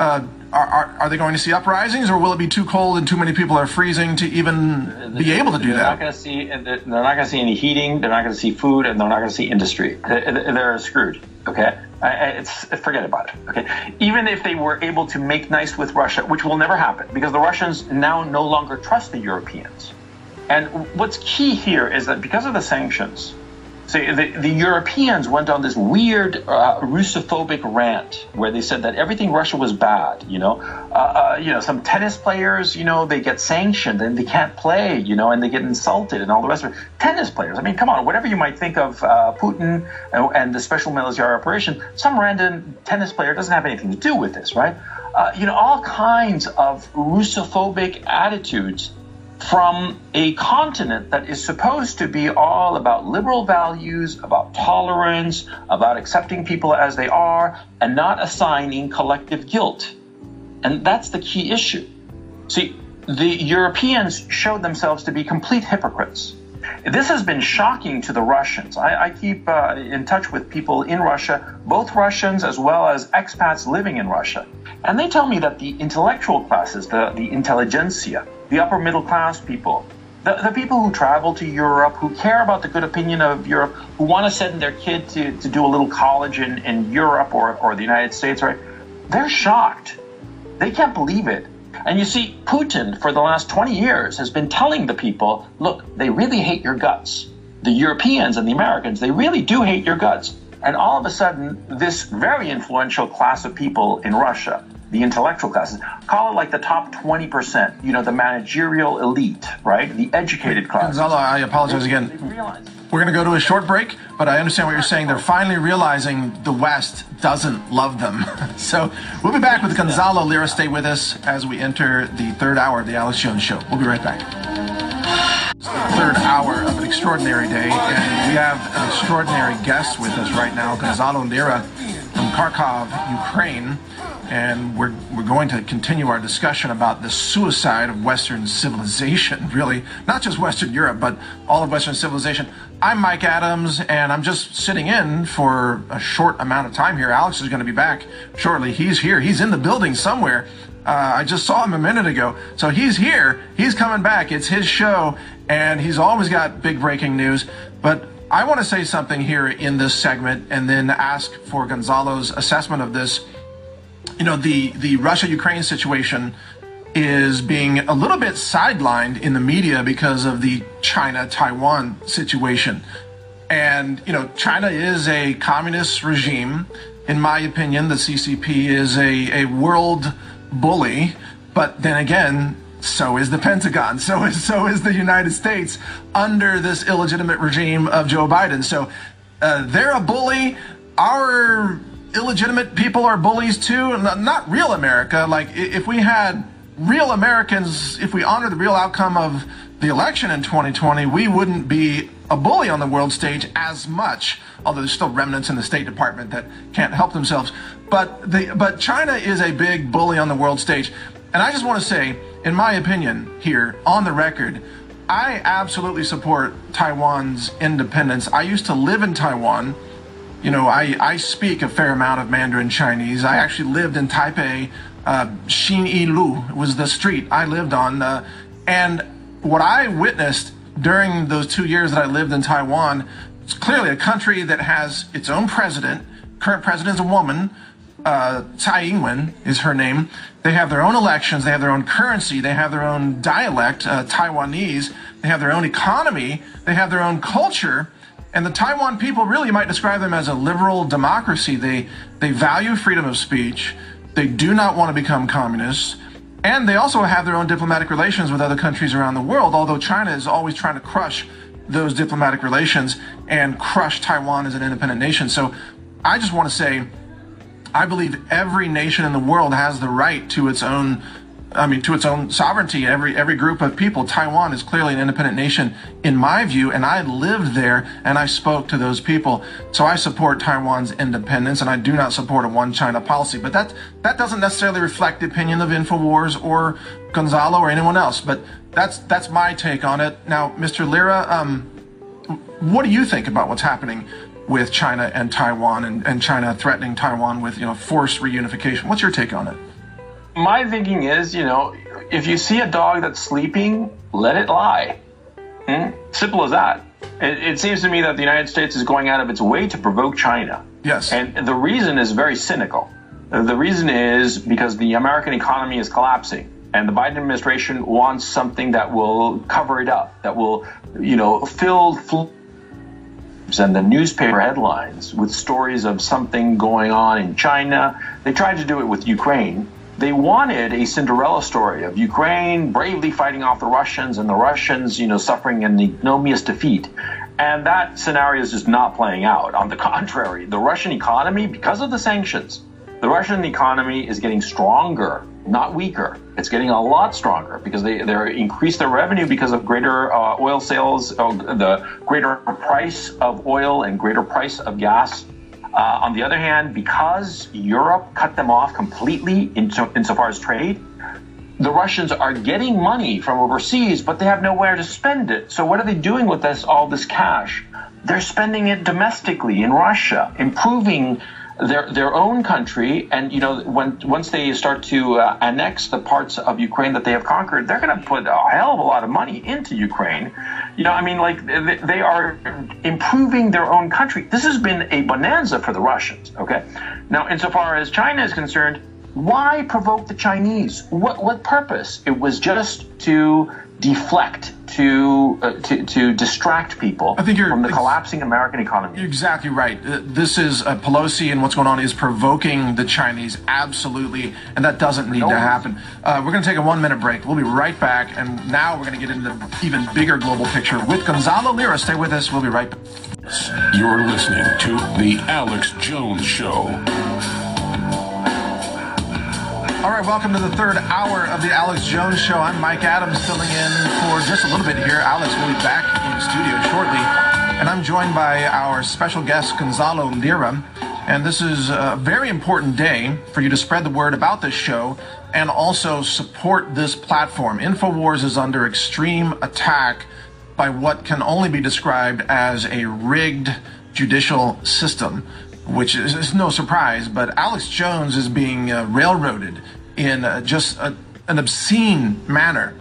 Are they going to see uprisings, or will it be too cold and too many people are freezing to even be able to do that? They're not going to see any heating. They're not going to see food, and they're not going to see industry. They're screwed. Okay, forget about it. Okay, even if they were able to make nice with Russia, which will never happen, because the Russians now no longer trust the Europeans. And what's key here is that because of the sanctions, see, the Europeans went on this weird Russophobic rant where they said that everything Russia was bad. Some tennis players, they get sanctioned and they can't play, and they get insulted and all the rest of it. Tennis players, I mean, come on, whatever you might think of Putin and the special military operation, some random tennis player doesn't have anything to do with this, right? All kinds of Russophobic attitudes from a continent that is supposed to be all about liberal values, about tolerance, about accepting people as they are, and not assigning collective guilt. And that's the key issue. See, the Europeans showed themselves to be complete hypocrites. This has been shocking to the Russians. I keep in touch with people in Russia, both Russians as well as expats living in Russia. And they tell me that the intellectual classes, the intelligentsia, the upper middle class people, the people who travel to Europe, who care about the good opinion of Europe, who want to send their kid to do a little college in Europe or the United States, right? They're shocked. They can't believe it. And you see, Putin, for the last 20 years, has been telling the people, look, they really hate your guts. The Europeans and the Americans, they really do hate your guts. And all of a sudden, this very influential class of people in Russia, the intellectual classes, call it like the top 20%, the managerial elite, right? The educated class. Gonzalo, I apologize again. We're going to go to a short break, but I understand what you're saying. They're finally realizing the West doesn't love them. So we'll be back with Gonzalo Lira. Stay with us as we enter the third hour of the Alex Jones Show. We'll be right back. Third hour of an extraordinary day, and we have an extraordinary guest with us right now, Gonzalo Lira from Kharkov, Ukraine. And we're going to continue our discussion about the suicide of Western civilization, really. Not just Western Europe, but all of Western civilization. I'm Mike Adams, and I'm just sitting in for a short amount of time here. Alex is going to be back shortly. He's here. He's in the building somewhere. I just saw him a minute ago. So he's here. He's coming back. It's his show, and he's always got big breaking news. But I want to say something here in this segment and then ask for Gonzalo's assessment of this. The Russia-Ukraine situation is being a little bit sidelined in the media because of the China-Taiwan situation. And, China is a communist regime. In my opinion, the CCP is a world bully. But then again, so is the Pentagon. So is the United States under this illegitimate regime of Joe Biden. So they're a bully. Our illegitimate people are bullies too, and not real America. Like, if we had real Americans, if we honor the real outcome of the election in 2020, we wouldn't be a bully on the world stage as much, although there's still remnants in the State Department that can't help themselves. But China is a big bully on the world stage. And I just want to say, in my opinion here, on the record, I absolutely support Taiwan's independence. I used to live in Taiwan. I speak a fair amount of Mandarin Chinese. I actually lived in Taipei. Xinyilu was the street I lived on. And what I witnessed during those 2 years that I lived in Taiwan, it's clearly a country that has its own president. Current president is a woman. Tsai Ing-wen is her name. They have their own elections. They have their own currency. They have their own dialect, Taiwanese. They have their own economy. They have their own culture. And the Taiwan people, really, you might describe them as a liberal democracy. They value freedom of speech. They do not want to become communists. And they also have their own diplomatic relations with other countries around the world, although China is always trying to crush those diplomatic relations and crush Taiwan as an independent nation. So I just want to say, I believe every nation in the world has the right to its own sovereignty. Every group of people. Taiwan is clearly an independent nation in my view, and I lived there and I spoke to those people. So I support Taiwan's independence, and I do not support a one China policy. But that doesn't necessarily reflect the opinion of InfoWars or Gonzalo or anyone else. But That's my take on it. Now, Mr. Lira, what do you think about what's happening with China and Taiwan, and China threatening Taiwan with, forced reunification? What's your take on it? My thinking is, if you see a dog that's sleeping, let it lie. Simple as that. It seems to me that the United States is going out of its way to provoke China. Yes. And the reason is very cynical. The reason is because the American economy is collapsing, and the Biden administration wants something that will cover it up, that will, fill and the newspaper headlines with stories of something going on in China. They tried to do it with Ukraine. They wanted a Cinderella story of Ukraine bravely fighting off the Russians, and the Russians, suffering an ignominious defeat. And that scenario is just not playing out. On the contrary, the Russian economy, because of the sanctions, the Russian economy is getting stronger, not weaker. It's getting a lot stronger because they increased their revenue because of greater oil sales, the greater price of oil and greater price of gas. On the other hand, because Europe cut them off completely insofar as trade, the Russians are getting money from overseas, but they have nowhere to spend it. So what are they doing with all this cash? They're spending it domestically in Russia, improving their own country. And, once they start to annex the parts of Ukraine that they have conquered, they're going to put a hell of a lot of money into Ukraine. They are improving their own country. This has been a bonanza for the Russians, okay? Now, insofar as China is concerned, why provoke the Chinese? What purpose? It was just to deflect, to distract people from the collapsing American economy. You're exactly right. This is Pelosi, and what's going on is provoking the Chinese, absolutely, and that doesn't need to happen. We're going to take a 1-minute break. We'll be right back, and now we're going to get into the even bigger global picture with Gonzalo Lira. Stay with us. We'll be right back. You're listening to The Alex Jones Show. All right, welcome to the third hour of the Alex Jones Show. I'm Mike Adams, filling in for just a little bit here. Alex will be back in the studio shortly, and I'm joined by our special guest, Gonzalo Lira. And this is a very important day for you to spread the word about this show and also support this platform. InfoWars is under extreme attack by what can only be described as a rigged judicial system, which is no surprise, but Alex Jones is being railroaded in just an obscene manner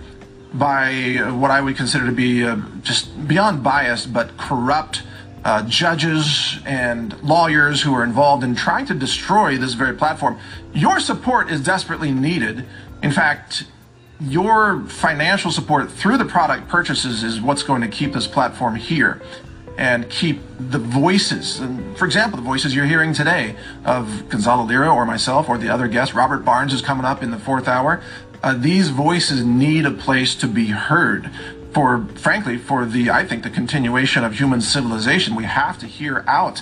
by what I would consider to be just beyond bias, but corrupt judges and lawyers who are involved in trying to destroy this very platform. Your support is desperately needed. In fact, your financial support through the product purchases is what's going to keep this platform here and keep the voices, and for example, the voices you're hearing today of Gonzalo Lira or myself or the other guest, Robert Barnes is coming up in the 4th hour. These voices need a place to be heard for I think, the continuation of human civilization. We have to hear out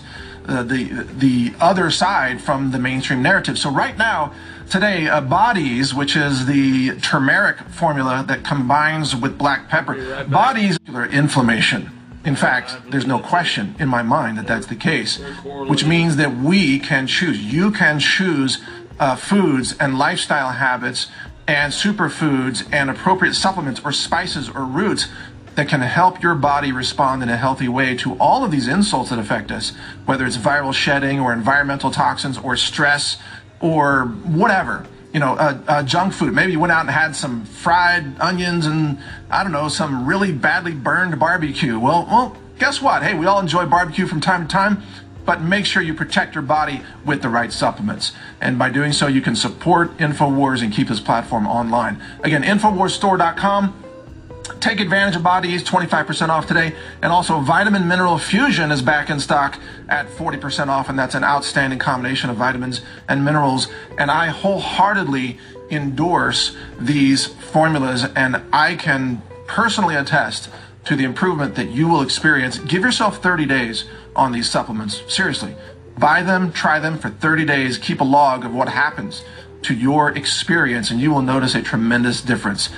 the other side from the mainstream narrative. So right now, today, Bodies, which is the turmeric formula that combines with black pepper, Bodies inflammation. In fact, there's no question in my mind that that's the case, which means that we can choose. You can choose foods and lifestyle habits and superfoods and appropriate supplements or spices or roots that can help your body respond in a healthy way to all of these insults that affect us, whether it's viral shedding or environmental toxins or stress or whatever. Junk food. Maybe you went out and had some fried onions and, I don't know, some really badly burned barbecue. Well, guess what? Hey, we all enjoy barbecue from time to time, but make sure you protect your body with the right supplements. And by doing so, you can support InfoWars and keep this platform online. Again, InfoWarsStore.com. Take advantage of Bodies, 25% off today. And also Vitamin Mineral Fusion is back in stock at 40% off. And that's an outstanding combination of vitamins and minerals. And I wholeheartedly endorse these formulas. And I can personally attest to the improvement that you will experience. Give yourself 30 days on these supplements. Seriously. Buy them, try them for 30 days. Keep a log of what happens to your experience, and you will notice a tremendous difference.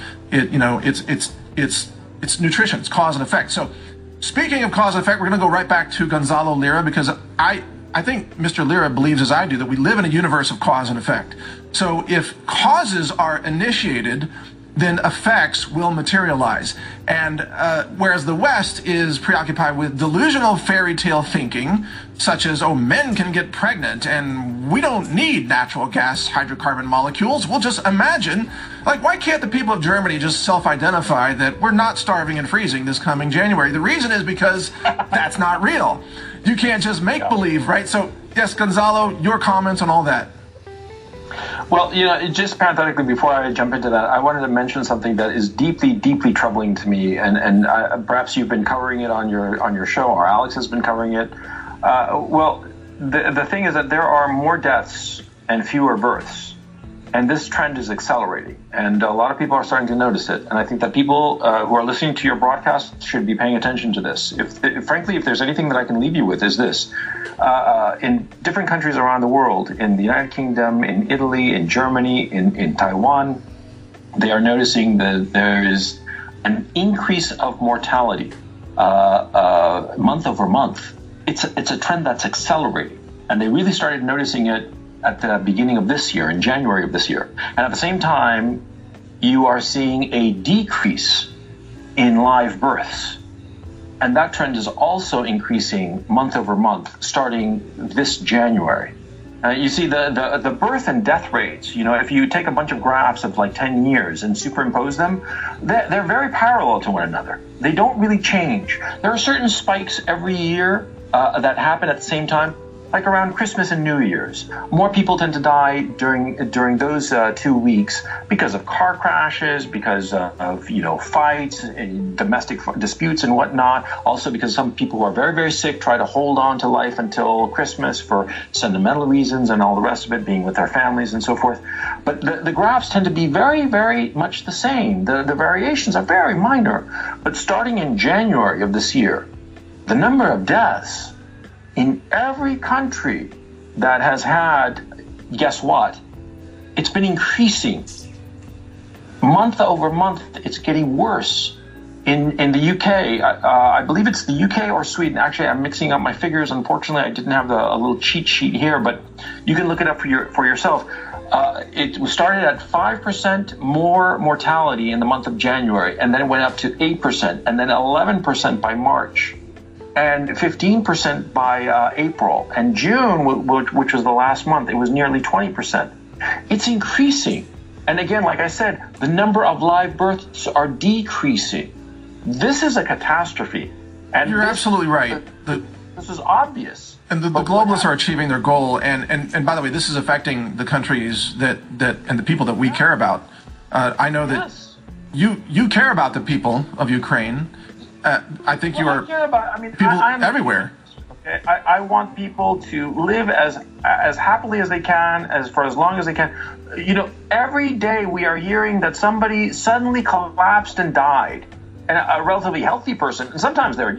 It's nutrition, it's cause and effect. So speaking of cause and effect, we're going to go right back to Gonzalo Lira, because I think Mr. Lira believes, as I do, that we live in a universe of cause and effect. So if causes are initiated, then effects will materialize. And whereas the West is preoccupied with delusional fairy tale thinking, such as, oh, men can get pregnant and we don't need natural gas hydrocarbon molecules, we'll just imagine. Like, why can't the people of Germany just self-identify that we're not starving and freezing this coming January? The reason is because that's not real. You can't just make believe, right? So, yes, Gonzalo, your comments on all that. Well, just parenthetically, before I jump into that, I wanted to mention something that is deeply, deeply troubling to me, and perhaps you've been covering it on your show, or Alex has been covering it. Well, the thing is that there are more deaths and fewer births, and this trend is accelerating, and a lot of people are starting to notice it. And I think that people who are listening to your broadcast should be paying attention to this. Frankly, if there's anything that I can leave you with, is this. In different countries around the world, in the United Kingdom, in Italy, in Germany, in Taiwan, they are noticing that there is an increase of mortality month over month. It's a trend that's accelerating, and they really started noticing it at the beginning of this year, in January of this year. And at the same time, you are seeing a decrease in live births. And that trend is also increasing month over month, starting this January. You see the birth and death rates, if you take a bunch of graphs of like 10 years and superimpose them, they're very parallel to one another. They don't really change. There are certain spikes every year that happen at the same time, like around Christmas and New Year's. More people tend to die during those 2 weeks because of car crashes, because of fights, and domestic disputes and whatnot. Also because some people who are very, very sick try to hold on to life until Christmas for sentimental reasons and all the rest of it, being with their families and so forth. But the graphs tend to be very, very much the same. The variations are very minor. But starting in January of this year, the number of deaths in every country that has had, guess what? It's been increasing. Month over month, it's getting worse. In the UK, I believe it's the UK or Sweden. Actually, I'm mixing up my figures. Unfortunately, I didn't have a little cheat sheet here, but you can look it up for yourself. It started at 5% more mortality in the month of January, and then it went up to 8%, and then 11% by March, and 15% by April. And June, which was the last month, it was nearly 20%. It's increasing. And again, like I said, the number of live births are decreasing. This is a catastrophe. And you're absolutely right. This is obvious. And the globalists are achieving their goal. And by the way, this is affecting the countries that and the people that we care about. I know that you care about the people of Ukraine. I think you are people everywhere. Okay, I want people to live as happily as they can, for as long as they can. Every day we are hearing that somebody suddenly collapsed and died, and a relatively healthy person. And sometimes they're,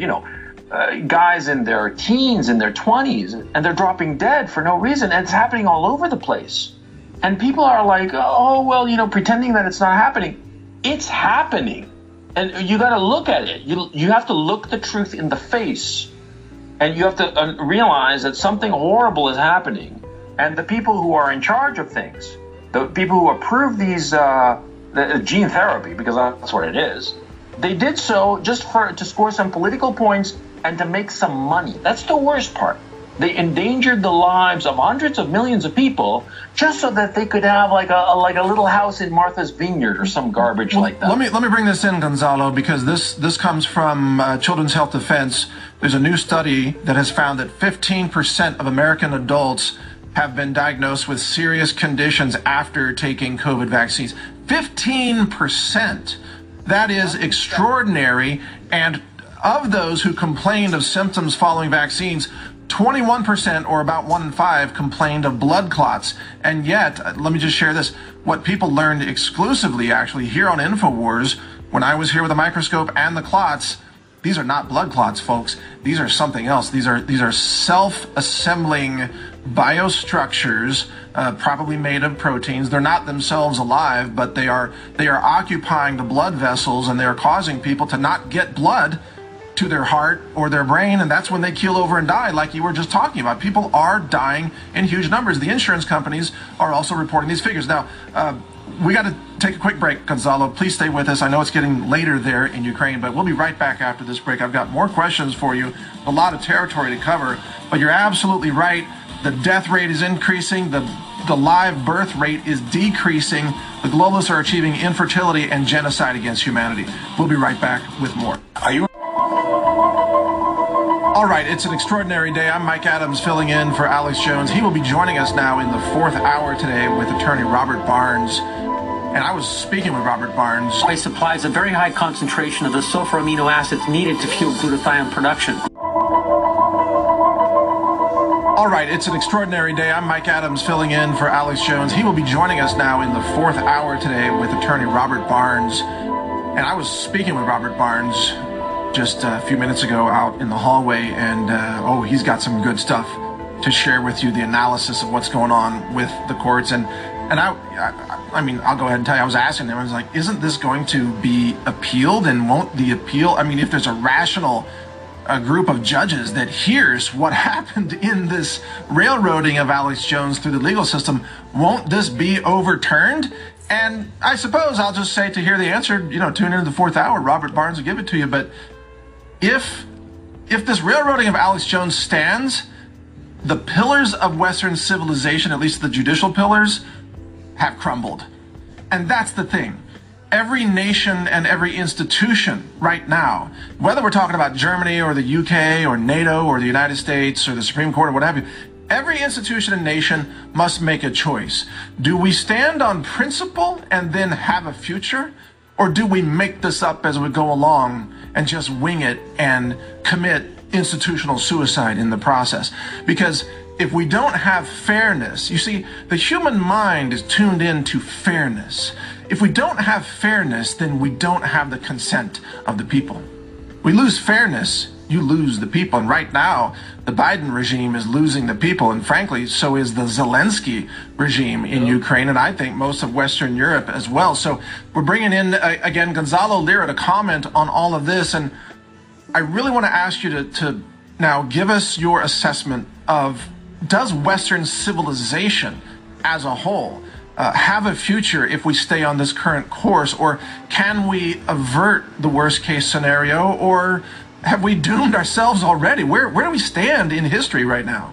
guys in their teens, in their 20s, and they're dropping dead for no reason. And it's happening all over the place. And people are like, oh, well, pretending that it's not happening. It's happening. And you got to look at it. You have to look the truth in the face. And you have to realize that something horrible is happening. And the people who are in charge of things, the people who approve these the gene therapy, because that's what it is, they did so just to score some political points and to make some money. That's the worst part. They endangered the lives of hundreds of millions of people just so that they could have like a little house in Martha's Vineyard or some garbage like that. Let me bring this in, Gonzalo, because this comes from Children's Health Defense. There's a new study that has found that 15% of American adults have been diagnosed with serious conditions after taking COVID vaccines. 15%. That is extraordinary. And of those who complained of symptoms following vaccines, 21%, or about 1 in 5, complained of blood clots. And yet, let me just share this, what people learned exclusively actually here on InfoWars, when I was here with a microscope and the clots, these are not blood clots, folks. These are something else. These are self-assembling biostructures, probably made of proteins. They're not themselves alive, but they are occupying the blood vessels, and they are causing people to not get blood to their heart or their brain, and that's when they keel over and die, like you were just talking about. People are dying in huge numbers. The insurance companies are also reporting these figures. Now, We got to take a quick break, Gonzalo. Please stay with us. I know it's getting later there in Ukraine, but we'll be right back after this break. I've got more questions for you, a lot of territory to cover, but you're absolutely right. The death rate is increasing. The live birth rate is decreasing. The globalists are achieving infertility and genocide against humanity. We'll be right back with more. Are you? All right, it's an extraordinary day. I'm Mike Adams filling in for Alex Jones. He will be joining us now in the 4th hour today with attorney Robert Barnes. And I was speaking with Robert Barnes. It supplies a very high concentration of the sulfur amino acids needed to fuel glutathione production. All right, it's an extraordinary day. I'm Mike Adams filling in for Alex Jones. He will be joining us now in the 4th hour today with attorney Robert Barnes. And I was speaking with Robert Barnes just a few minutes ago out in the hallway, and he's got some good stuff to share with you, the analysis of what's going on with the courts. And I mean, I'll go ahead and tell you, I was asking him, I was like, isn't this going to be appealed, and won't the appeal, I mean, if there's a rational group of judges that hears what happened in this railroading of Alex Jones through the legal system, won't this be overturned? And I suppose I'll just say, to hear the answer, tune into the 4th hour. Robert Barnes will give it to you. But if this railroading of Alex Jones stands, the pillars of Western civilization, at least the judicial pillars, have crumbled. And that's the thing. Every nation and every institution right now, whether we're talking about Germany or the UK or NATO or the United States or the Supreme Court or what have you, every institution and nation must make a choice. Do we stand on principle and then have a future? Or do we make this up as we go along and just wing it and commit institutional suicide in the process? Because if we don't have fairness, you see, the human mind is tuned in to fairness. If we don't have fairness, then we don't have the consent of the people. We lose fairness, you lose the people. And right now, the Biden regime is losing the people. And frankly, so is the Zelensky regime in Ukraine. And I think most of Western Europe as well. So we're bringing in, again, Gonzalo Lira to comment on all of this. And I really want to ask you to now give us your assessment of, does Western civilization as a whole have a future if we stay on this current course? Or can we avert the worst case scenario? Or have we doomed ourselves already? Where do we stand in history right now?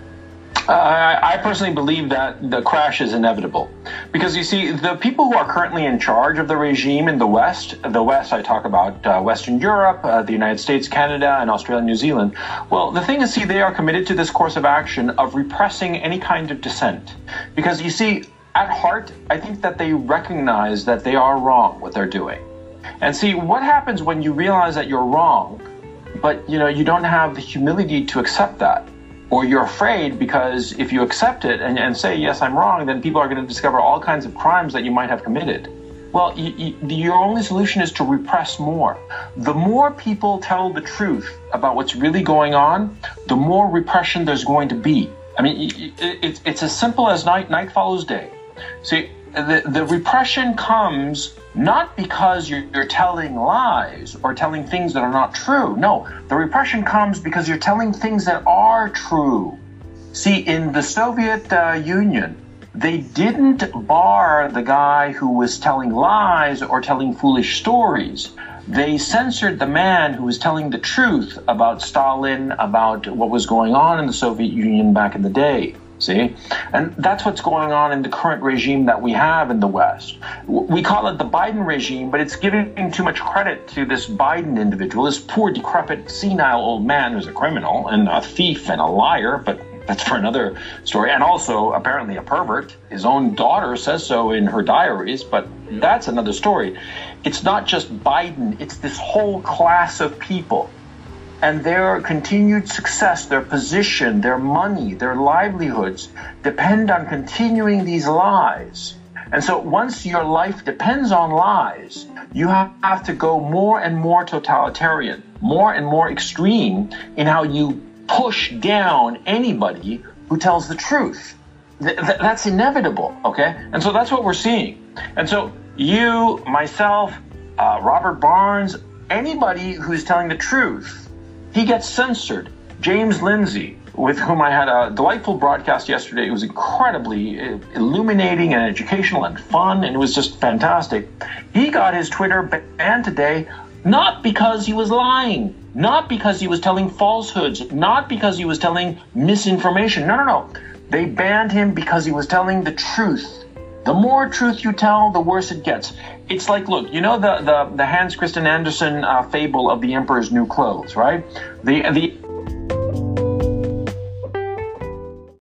I personally believe that the crash is inevitable. Because you see, the people who are currently in charge of the regime in the West I talk about Western Europe, the United States, Canada, and Australia, New Zealand. Well, the thing is, see, they are committed to this course of action of repressing any kind of dissent. Because you see, at heart, I think that they recognize that they are wrong, what they're doing. And see, what happens when you realize that you're wrong, but you don't have the humility to accept that? Or you're afraid because if you accept it and say, yes, I'm wrong, then people are going to discover all kinds of crimes that you might have committed. Well, your only solution is to repress more. The more people tell the truth about what's really going on, the more repression there's going to be. I mean, it's as simple as night follows day. See, the repression comes not because you're telling lies or telling things that are not true. No, the repression comes because you're telling things that are true. See, in the Soviet Union, they didn't bar the guy who was telling lies or telling foolish stories. They censored the man who was telling the truth about Stalin, about what was going on in the Soviet Union back in the day. See? And that's what's going on in the current regime that we have in the West. We call it the Biden regime, but it's giving too much credit to this Biden individual, this poor, decrepit, senile old man who's a criminal and a thief and a liar, but that's for another story. And also, apparently, a pervert. His own daughter says so in her diaries, but that's another story. It's not just Biden, it's this whole class of people. And their continued success, their position, their money, their livelihoods depend on continuing these lies. And so once your life depends on lies, you have to go more and more totalitarian, more and more extreme in how you push down anybody who tells the truth. That's inevitable, okay? And so that's what we're seeing. And so you, myself, Robert Barnes, anybody who's telling the truth, he gets censored. James Lindsay, with whom I had a delightful broadcast yesterday. It was incredibly illuminating and educational and fun, and it was just fantastic. He got his Twitter banned today, not because he was lying, not because he was telling falsehoods, not because he was telling misinformation. No. They banned him because he was telling the truth. The more truth you tell, the worse it gets. It's like, look, you know the Hans Christian Andersen fable of the Emperor's New Clothes, right? The